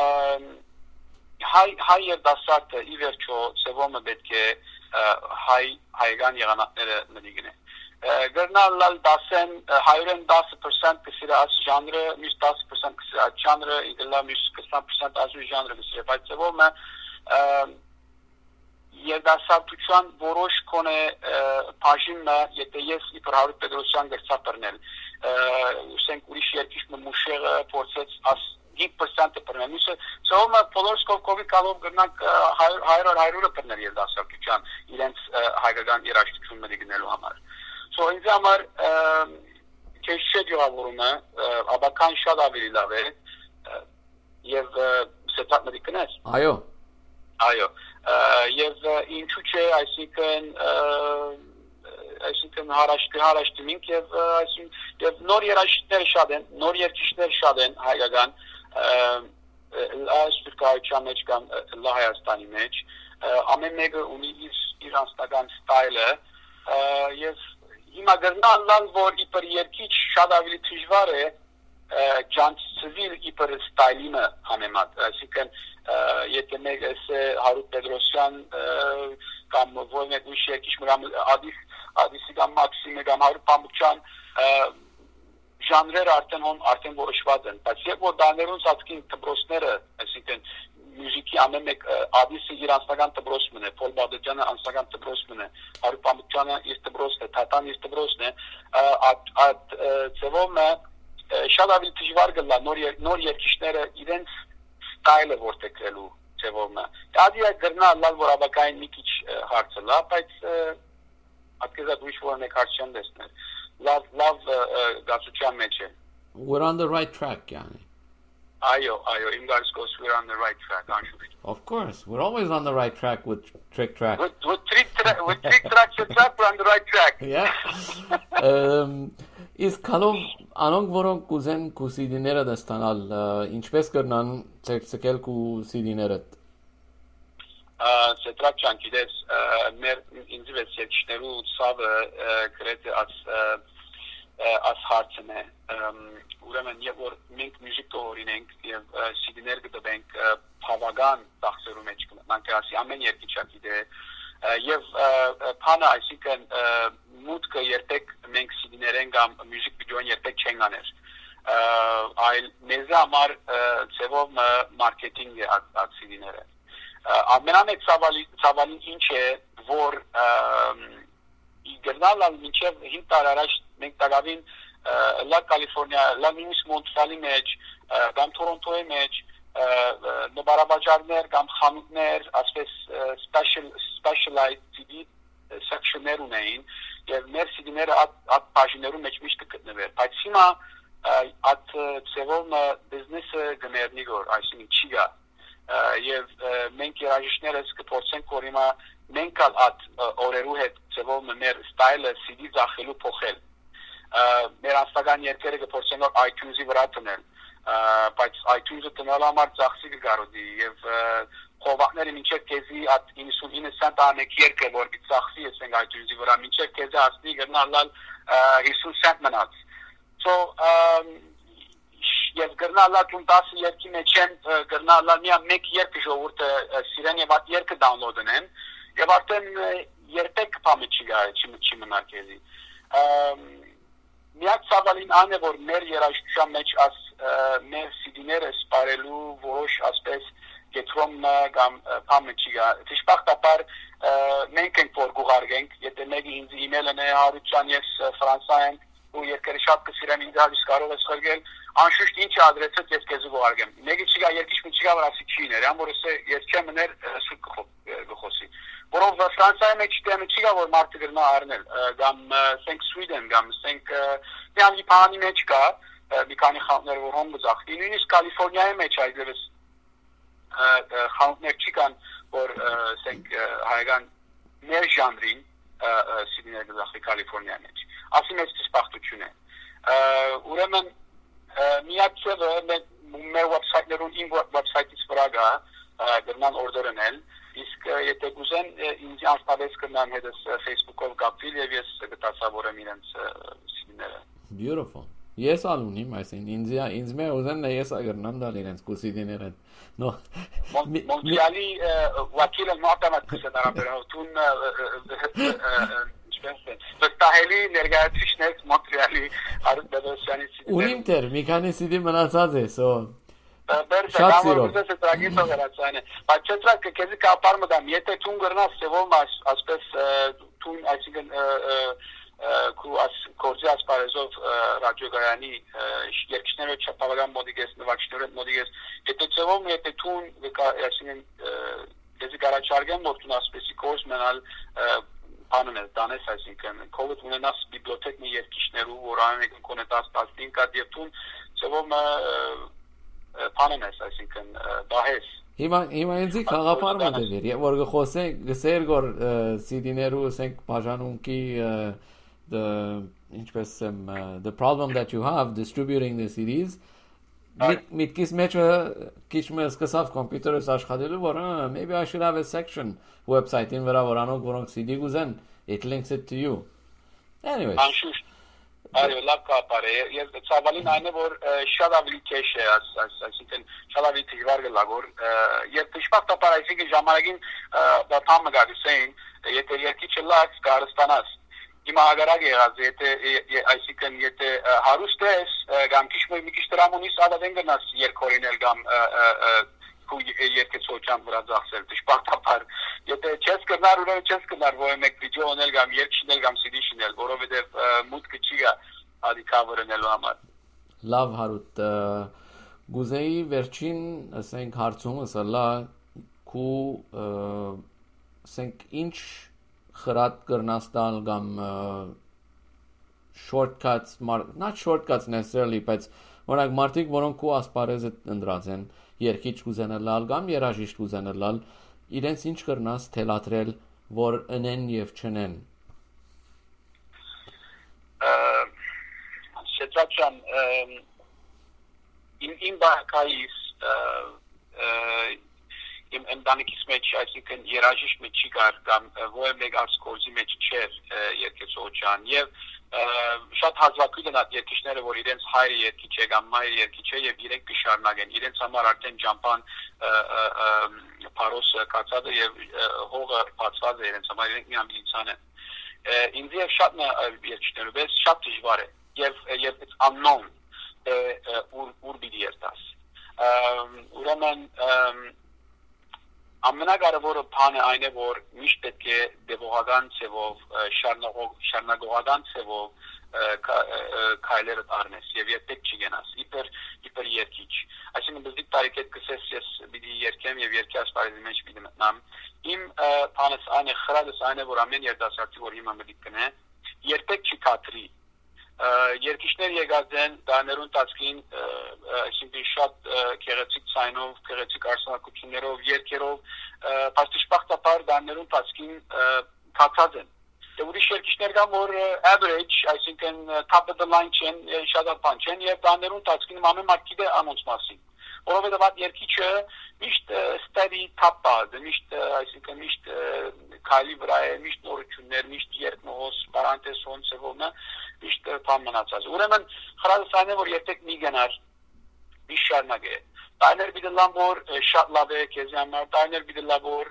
Speaker 4: հայ երդասարտը ի վերջո ծևոմը պետք է հայկական եղանակները մնիգնե գերնալ դասեն 110% կսիրած ժանրը միշտ 10% կսիրած ժանրը իդելա միշտ 20% ազու ժանրը կսիրած բայց ծևոմը Երդասարտության որոշ կոնե բաժինը եթե ես իբր Հարութ Պետրոսյան գծապերնել ուսենք ուրիշ երկիշ մուշեղը փորձեց 5% բռնել ուսը ծովը պոլորսկովի կալով գնանք 100 բռնել երդասարտության իրենց հայկական երաժշտությունը դիգնելու համար so ինձ համար քեշը ջավուրումը աբական շատ ավելի լավ է եւ սետապ մդիկնես այո եւ ինչու՞ չէ այսինքն հարաշտիմինք եւ այսինքն եւ նոր երաժիշտներ շատ են նոր երգիչներ շատ են հայկական ասպիրկայության մեջ կամ լա Հայաստանի մեջ ամեն մեկը ունի իր անձնական ստայլը եւ հիմա գտնալ որ իբր երգիչ շատ ավելի դժվար է ջանցվիլ իբր ստայլինը համեմատ այսինքն եթե մեկ է Հարութ Պետրոսյան կամ որն է ուրիշ երկիշ կամ Ադիսի կամ Մաքսիմը կամ Հարութ Պամուկյան ժանրերը արդեն որոշված են բայց երբ որ դաներուն ցածկին դպրոցները այսինքն մյուզիկի ամեն մեկ Ադիսի իր անձնական դպրոցն է Փոլ Բադաջյանը անձնական դպրոցն է Հարութ Պամուկյանը իր դպրոցն է Թատան իր դպրոցն է այդ ծևոմը շատ ավելի դժվար գլա նոր երկիշները իրենց ստայլը որտեղելու ծևորը։ Դա գրնա լավ որաբակային մի քիչ հարցը լավ, բայց ատկեզատ ուրիշ որ մեկ հարց չեմ տեսնել։ Լավ գացության մեջ է։
Speaker 2: We're on the right track, yani.
Speaker 4: Այո, իմ գարսկոս we're on the right track, անշուշտ։
Speaker 2: Of course, we're always on the right track with Trick Track.
Speaker 4: With Trick Track, we're on the right track.
Speaker 2: Yeah. Իսկ հալով անոնք որոնք կուզեն քու CD-ները դստանալ, ինչպես կրնան ցկել քու CD-ները։
Speaker 4: Սետրակ չան գիտես, մեր ինձ վեց երկիշներու ցավը գրեթե as հարցն է։ Ուրեմն եւ որ մենք մյուզիկ կօրինենք եւ CD-ներ կդվենք բավական ծախսերու մեջ կմնանք ասի ամեն երկիչա գիտե եւ փանը այսինքն մուտքը երբեք մենք CD-ներեն կամ մյուզիկ վիդեոն երբեք չենք աներ այլ մեզ համար ծևով մարքեթինգ է այդ CD-ները ամենամեծ ցավալին ինչ է որ իգնալալ մինչև 5 տարի առաջ մենք տակավին La California, La Minis Montreal-ի մեջ, կամ Toronto-ի մեջ, նպարաբաժարներ կամ խանութներ, ասպես specialized CD section-ներ ունեին, եւ մեր CD-ները այդ բաժիններու մեջ միշտ կգտնվեր։ Բայց հիմա այդ ծևով բիզնեսը գներնի գոր, այսինքն չի գա։ Եվ մենք երաժիշտներս կփորձենք որ հիմա մենք այդ օրերու հետ ծևով մեր ստայլը CD ծախելու փոխել։ Մեր անստական երկերը կփորձեն որ iTunes-ի վրա տնել, բայց iTunes-ը տնալու համար ծախսի կգարոդի եւ խովակները մինչեւ քեզի at 99 cent անեք երկը որ ծախսի ասենք iTunes-ի վրա մինչեւ քեզի ասնի գնալալ 50 cent մնաց։ So եւ գրնալա տուն 10 երկի մեջ են գրնալա միա մեկ երկը ժողովուրդը սիրեն եւ այդ երկը դաունլոդեն եւ արդեն երբեք փամի չի գա չի մնա քեզի։ Միակ ցավալին ան է որ մեր երաժշտության մեջ as մեր CD-ները սպարելու որոշ ասպես գետրոմ կամ փամը չի գա։ Դժբախտաբար մենք ենք որ գուղարկենք, եթե մեկը ինձ email-ն է հարուցան ես Ֆրանսիայում ու երկրի շատ կսիրեմ ինձ հալիս կարող ես խորգել անշուշտ ինչ ադրեսը ես քեզ գուղարկեմ։ Մեկը չի գա երկիշ մի չի գա որ ասի չի ներ, որ ես չեմ ներ սուտ գխոսի։ Որով Ֆրանսիայի մեջ դեմը չի գա որ մարդը գրնա առնել կամ think Sweden կամ think մի բանի մեջ կա մի քանի խանութներ որ հոմ գծախի նույնիսկ Կալիֆոռնիայի մեջ այդպես խանութներ չի կան որ think հայկական մեր ժանրին CD-ներ գծախի Կալիֆոռնիայի մեջ ասի մեծ դժբախտություն է ուրեմն միակ ծավը մեր website-ներուն իմ website-ից վրա գա գրնան օրդեր անել իսկ եթե գուզեն ինձ անստավես կնան հետս Facebook-ով կապվել եւ ես կտասավորեմ իրենց CD-ները
Speaker 2: Beautiful Ես ալունիմ այսինքն ինձ մե ուզեն ես ագրնամ դալ իրենց CD-ները No
Speaker 4: Մոնտրեալի վակիլը մատեմատիկան արաբերով տուն Վստահելի ներկայացուցիչներ Մոնտրեալի Արուտ Բեդոսյանի CD-ները
Speaker 2: Ունիմ տեր մի քանի CD մնացած է so
Speaker 4: Շատ սիրով։ Բայց ցետրակ քեզի կապարմը դամ, եթե տուն գրնաս ծևով ասպես տուն այսինքն քու կորձի ասպարեզով ռադիոգայանի երկիշները չափավական մոդիգես նվագիչները մոդիգես եթե ծևով եթե տուն այսինքն քեզի կարաչարգեմ որ տուն ասպեսի կորս մնալ բանն է դանես այսինքն կովիդ ունենաս բիբլիոթեկ մի երկիշներու որ անենք կոնետաս 15 կատ եւ տուն ծևով Փանենես, այսինքն դահես։
Speaker 2: Հիմա ինձ խաղապարը դեր, որ գխոսենք գսեր գոր CD-ներու ասենք բաժանունքի ինչպես the problem that you have distributing the CDs միտքիս մեջ քիչ մեզ սկսավ կոմպյուտերս աշխատելու որ maybe I should have a section website-ին վրա որ անոնք որոնք CD գուզեն it links it to you anyway
Speaker 4: Այո, լավ կապարը, ես ցավալին այն է, որ շատ ավելի քեշ է, այսինքն շատ ավելի դժվար է լագոր, եւ դժբախտաբար այսինքն ժամանակին բաթամը գալիս էին, եթե երկիչը լաց կարստանաս, հիմա հագարակ եղած, եթե այսինքն եթե հարուստ ես, կամ քիչ մի քիչ դրամոնից ադեն գնաս երկորինել կամ երկեցոչան վրա ծախսել, դժբախտաբար, եթե չես կնար ուրեմն չես կնար որ մեկ վիդեո անել կամ երգ շինել կամ CD շինել, որովհետև մուտքը չի գա ադի կավերնելու համար։
Speaker 2: Լավ հարուտ գուզեի վերջին ասենք հարցումս լա սենք ինչ խրատ կրնաս տալ կամ shortcuts, not shortcuts necessarily, բայց օրինակ մարդիկ, որոնք քո ասպարեզը ընտրած են, երկիչ կուզենալալ կամ երաժիշտ կուզենալալ, իրենց ինչ կրնաս թելադրել, որ ընեն եւ չնեն։
Speaker 4: Շետրաչան իմ բակայիս իմ ընտանիքիս մեջ, այսինքն երաժիշտ մեջ չի գար կամ ո՞ր մեկ արտսկորզի մեջ չէր երկեցողջան եւ շատ հազվագյուտ են այդ երկիչները, որ իրենց հայրը երկիչ է կամ մայրը երկիչ է եւ իրենք կշարունակեն իրենց համար արդեն ճամփան փարոսը կացած է եւ հողը բացված է իրենց համար իրենք մի ամբիցիան են ինձ եւ շատ երկիչները բայց շատ դժվար է եւ it's unknown ուր պիտի երթաս ուրեմն ամենակարևորը բանը այն է որ միշտ պետք է դեպողական ցևով շարունակողական ցևով քայլերը առնես եւ երբեք չգնաս իբր երկիչ այսինքն բզիկ տարիքետ կսես ես պիտի երկեմ եւ երկի ասպարեզի մեջ պիտի մտնամ իմ բանս այն է խրադս այն է որ ամեն երդասարտի որ հիմա մտիկ կնե երբեք չի կատրի երկիչներ եկած են դարներուն տածքին այսինքն շատ քեղեցիկ ցայնով, քեղեցիկ արսնակություններով, երկերով, բայց դժբախտաբար դարներուն տածքին կացած են։ Դե ուրիշ երկիչներ կան, որ average, այսինքն top of the line չեն, շատ բան չեն, եւ դարներուն տածքին ամեն մարդ գիտե անոնց մասին։ Որովհետեւ այդ երկիչը միշտ steady top-ը, միշտ այսինքն միշտ քայլի վրա է, միշտ նորություններ, միշտ երկնոհոս, պարանտեսոն, ծևոնը միշտ բան մնացած։ Ուրեմն խրադս այն է որ երբեք մի գնար մի շարնակ է։ Դայներ բիդլան որ շատ լավ է քեզ համար, դայներ բիդլա որ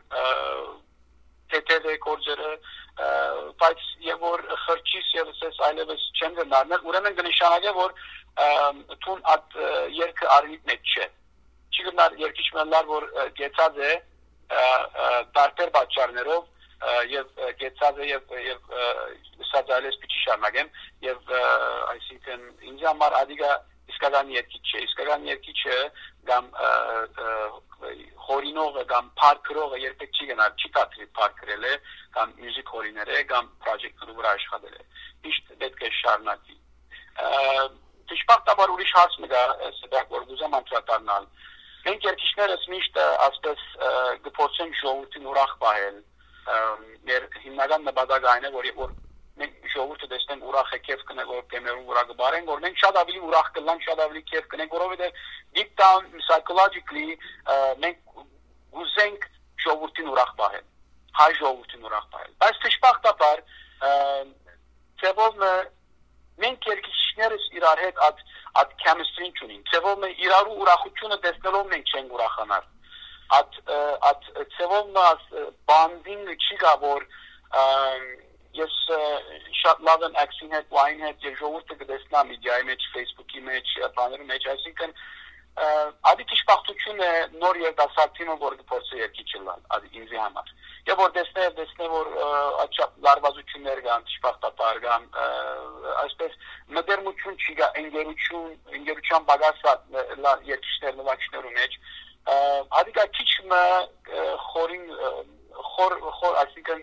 Speaker 4: թեթև է կորձերը, բայց եւ որ խրճիս եւս էս այլևս չեն գնարներ, ուրեմն կնշանակե որ թուն այդ երկը արիտ մեջ չէ։ Չի գնար երկիչներն որ գեցած է տարբեր պատճառներով եւ գեցած է եւ սադալես պիչի շարունակեմ եւ այսինքն ինձ համար ադիգա իսկական երկիչ չէ իսկական երկիչը կամ հորինողը կամ փարքրողը երբեք չի գնալ չի կատրի փարքրել է կամ մյուզիկ հորիներ է կամ պրոջեկտի վրա աշխատել է միշտ պետք է շարունակի դժբախտաբար ուրիշ հարց մը գա սա որ գուզեմ անդրադառնալ մենք երկիչներս միշտ ասես գործեն ժողովրդին ուրախ պահել մեր հիմնական նպատակը այն է որ մենք ժողովուրդը տեսնենք ուրախ է քեֆ կնենք որ կեմերուն ուրախ բարեն որ մենք շատ ավելի ուրախ կլանք շատ ավելի քեֆ կնենք որովհետեւ deep down psychologically մենք գուզենք ժողովրդին ուրախ պահել հայ ժողովրդին ուրախ պահել բայց դժբախտաբար ծևով մենք երկիչներս իրար հետ at chemistry չունենք ծևով իրարու ուրախությունը տեսնելով մենք չենք ուրախանալ at ծևով bonding չի գա որ ես շատ լավ եմ accent հետ wine հետ եւ ժողովուրդը կտեսնա մեդիայի մեջ Facebook-ի մեջ բաների մեջ այսինքն ադի դժբախտություն է նոր երդասարտին որ գործը երկիչ լան ադի ինձ համար եւ որ տեսնե որ աչափ լարվածություններ կան դժբախտաբար կան այսպես մդերմություն չի գա ընկերության բագասա երկիչներ նվաճներու մեջ ադիկա քիչ խորին խոր այսինքն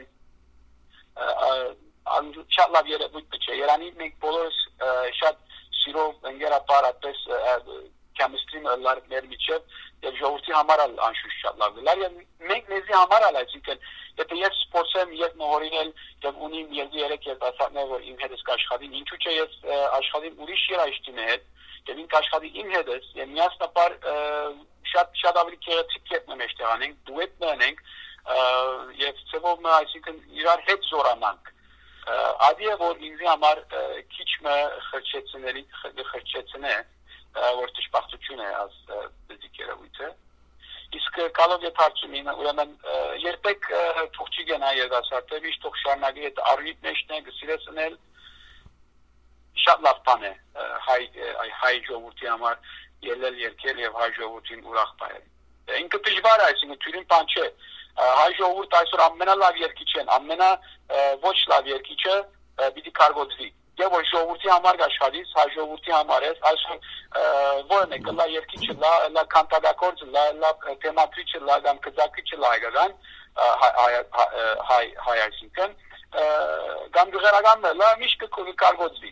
Speaker 4: շատ լավ երևույթ չէ Երանի մենք բոլորս շատ սիրով ընկերապար այդպես chemistry-ը լարներ միջև եւ ժողովրդի համար անշուշտ շատ լավ լար եւ մենք մեզի համար այսինքն եթե ես սպորտեմ եւ նորինել եւ ունիմ 2-3 երիտասարդներ որ իմ հետս կաշխատին ինչու՞ չէ ես աշխատիմ ուրիշ երաժշտի հետ եւ ինք աշխատի իմ հետս եւ միասնապար շատ ավելի քերեցիկ կետնը մեջտեղ անենք դուետ անենք եւ ծովը այսինքն իրար հետ զորանանք ադիը որ ինձ համար քիչ մը խրճեցնե որ դժբախտություն է as դիքերավիցը իսկ կալով եփարցումին ուրեմն երբեք թող չի գնա երդասարտը միշտ թող շարունակի այդ առիթ մեջն է գսիրեցնել շատ լավ բան է հայ ժողովրդի համար ելել երկել եւ հայ ժողովրդին ուրախ պահել ինքը դժվար է այսինքն թյուրին բան չէ հայ ժողովուրդ այսօր ամենալավ երկիչ են ամենա ոչ լավ երկիչը պիտի կարգոծվի եւ որ ժողովրդի համար աշխատից, հայ ժողովրդի համար է, այսօր որը մեկը լա երկիչը լա քանտագործը լա թեմատրիչը լա կամ կզակիչը լա հայկական հայ այսինքն կամ գյուղերականն լա միշտ կարգոծվի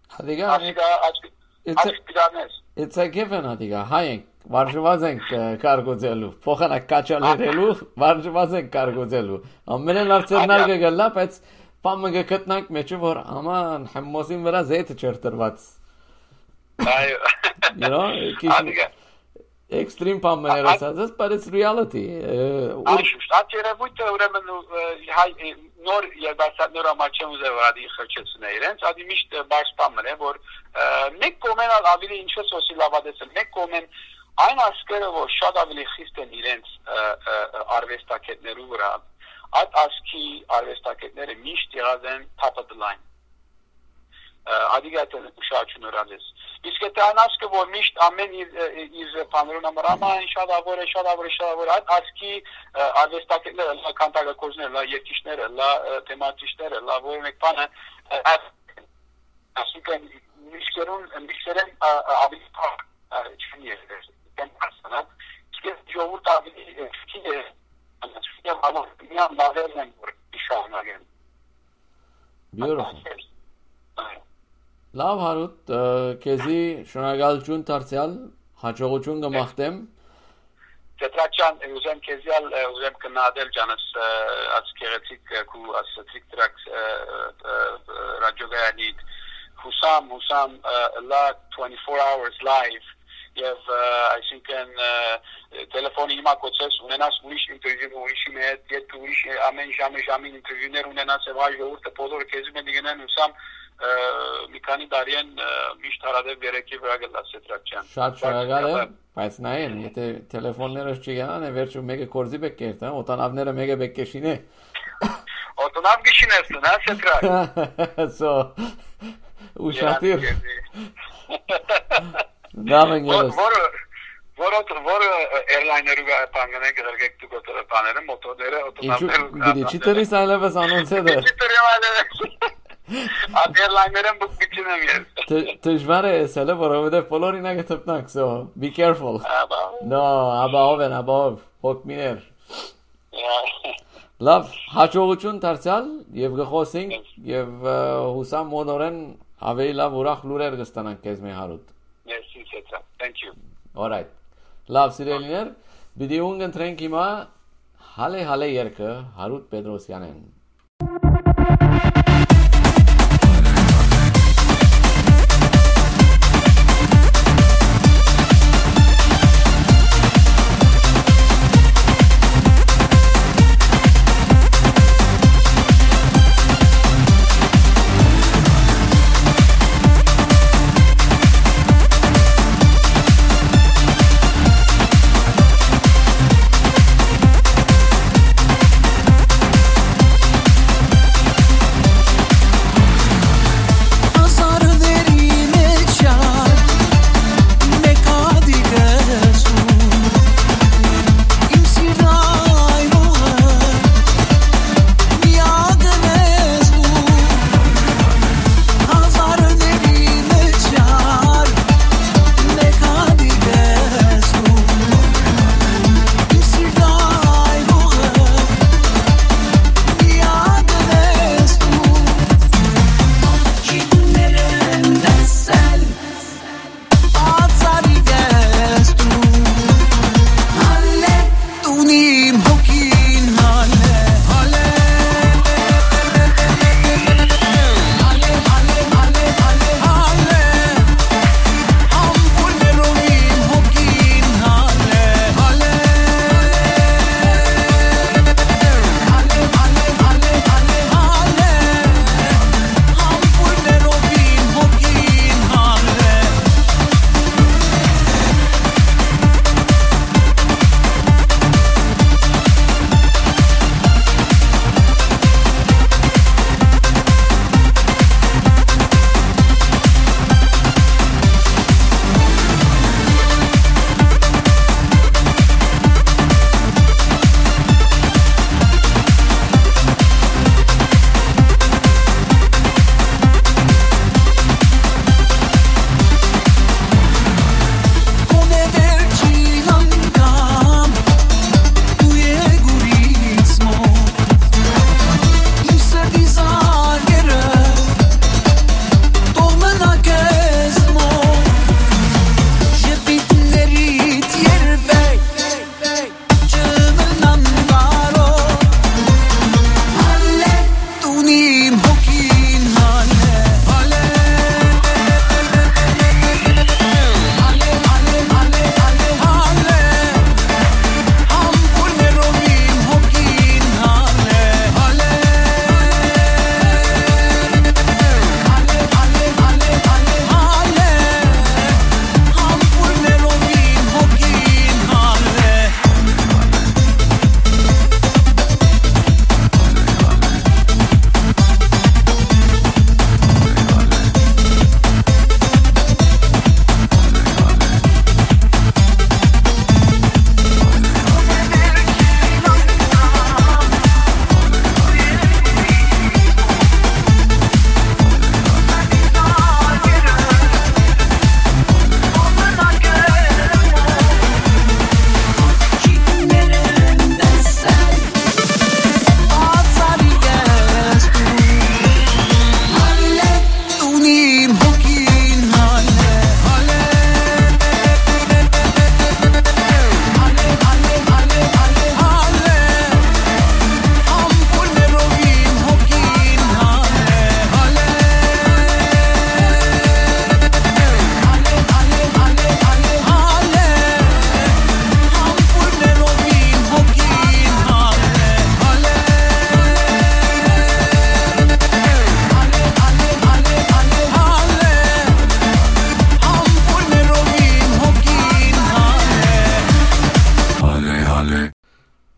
Speaker 2: It's a given adiga հայենք վարժված ենք կարգոծելու փոխանակ կաչալերելու վարժված ենք կարգոծելու ամենը լավ ծերնարգը գլա բայց Պամը գտնանք մեջը որ աման համոսին վրա զեյթը չերտրված
Speaker 4: այո
Speaker 2: you know extreme պամները ասած but it's reality
Speaker 4: Աշուշտ ատերևույթը ուրեմն հայ նոր երբասատներ ամաչեմ ուզեւ ադի խրճեցնե իրենց ադի միշտ բաց պամներ են որ մեկ կողմեն ավելի ինչպես օսի լավադեսը մեկ կողմեն այն ասկերը որ շատ ավելի խիստ են իրենց արվեստակետներու վրա Այդ ասքի արվեստակետները միշտ եղած են top of the line Adică ușaciunurați. Իսկ այդ անասկը որ միշտ ամեն իր բաներուն համար ամեն շատ ավոր ասկի արվեստակետները, լա քանտագործները, լա երկիշները, լա թեմատիչները, լա որ մեկ բանը ասիկան միշտերեն ավելի չունի է դեմ ասանա իսկ ժողովուրդ ավելի քիչ է ամեն միան լավերն որ իշանագեն
Speaker 2: Beautiful Լավ հարուտ քեզի շնորհակալություն դարձյալ հաջողություն կմաղթեմ
Speaker 4: Տետրաչան ուզեմ քեզյալ ուզեմ կնադել ջանս ասկերեցիկ քու աստրիկ տրակ ռադիոգայանի հուսամ լա 24 hours live եւ այսինքն տելեֆոնի հիմա կոչես ունենաս ուրիշ ինտերվյու ուրիշի հետ եւ ուրիշ ամեն ժամի ինտերվյուներ ունենաս եւ այլ ժողովուրդը բոլորը քեզի մենք գնան հուսամ մի քանի տարին միշտ հարադեպ երեքի վրա գլաս Տետրաչյան
Speaker 2: Շատ շնորհակալ եմ բայց նայեն եթե տելեֆոնները չգանան վերջում մեկը կորզի բեկերտ հա օտանավները մեկը բեկեշինե
Speaker 4: Օտանավ գիշինեսն հա Տետրակ
Speaker 2: So ուշադիր Նամեն ես
Speaker 4: Որը airline-երու բանկանե գերգեք դու գոտորը բաները մոտորները օտանավները
Speaker 2: Ինչու՞ չիտերիս այլևս անոնցել է
Speaker 4: Airline-երն բուկիչին եմ ես
Speaker 2: Դժվար է ասել որովհետև բոլորին ա գտնանք so be careful No above հոգմիներ Լավ հաջողություն դարձյալ եւ գխոսենք եւ հուսամ մոնորեն ավելի լավ ուրախ լուրեր կստանանք քեզ մի հարուտ
Speaker 4: Merci Tetra Thank you
Speaker 2: All right Լավ սիրելիներ Բիդի ունգընտրենք հիմա հալե երկը Հարութ Պետրոսյանեն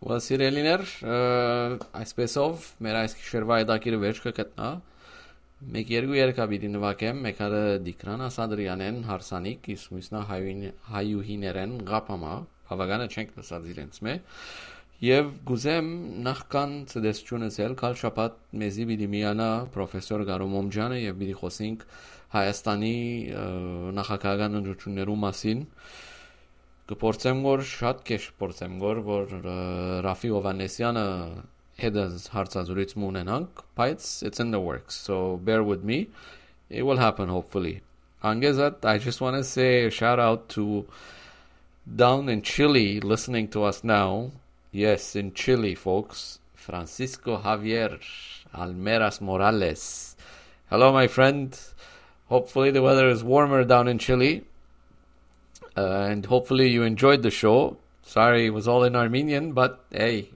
Speaker 2: Well, սիրելիներ, այսպեսով մեր այս գիշերվա հետաքրքիր վերջ կգտնա։ Մեկ երկու երգա պիտի նվագեմ, մեկը Դիկրան Ասադրյանեն հարսանիք, իսկ մյուսնա հայուհիներեն գապամա, բավականը չենք լսած իրենց մե։ Եվ գուզեմ նախքան ցդեսությունս էլ կալ շաբաթ մեզի պիտի միանա պրոֆեսոր Գարո Մոմջանը եւ պիտի խոսենք Հայաստանի նախագահական ընտրություններու մասին։ Կփորձեմ որ շատ քեշ փորձեմ որ Ռաֆի Հովանեսյանը հետս հարցազրույց ունենանք, բայց it's in the works, so bear with me. It will happen hopefully. Angezat, I just want to say a shout out to down in Chile listening to us now. Yes, in Chile, folks. Francisco Javier Almeras Morales. Hello, my friend. Hopefully the weather is warmer down in Chile. And hopefully you enjoyed the show. Sorry, it was all in Armenian, but hey,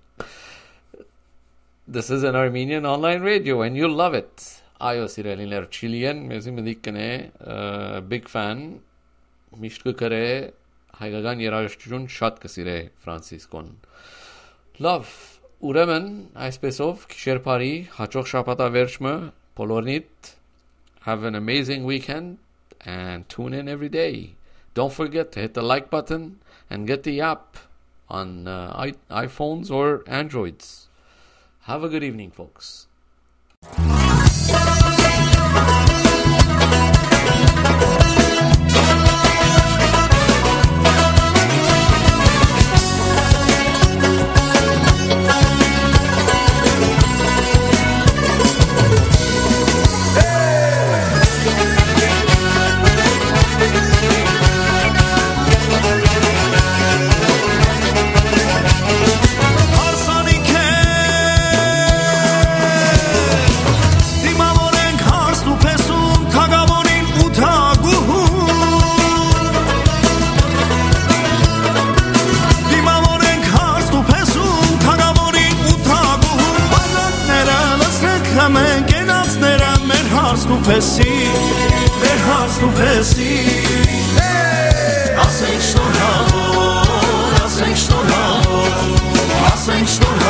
Speaker 2: this is an Armenian online radio and you'll love it. Ayo sireliner Chilean, mezi medikane, big fan. Mishku kare, հայկական երաժշտություն շատ կսիրե Ֆրանցիսկոն. Լավ, ուրեմն այսպեսով քիշերփարի հաջող շաբաթավերջը բոլորնիդ have an amazing weekend and tune in every day. Don't forget to hit the like button and get the app on iPhones or Androids. Have a good evening, folks.
Speaker 3: Ասենք շնորհավոր, ասենք շնորհավոր, ասենք շնորհավոր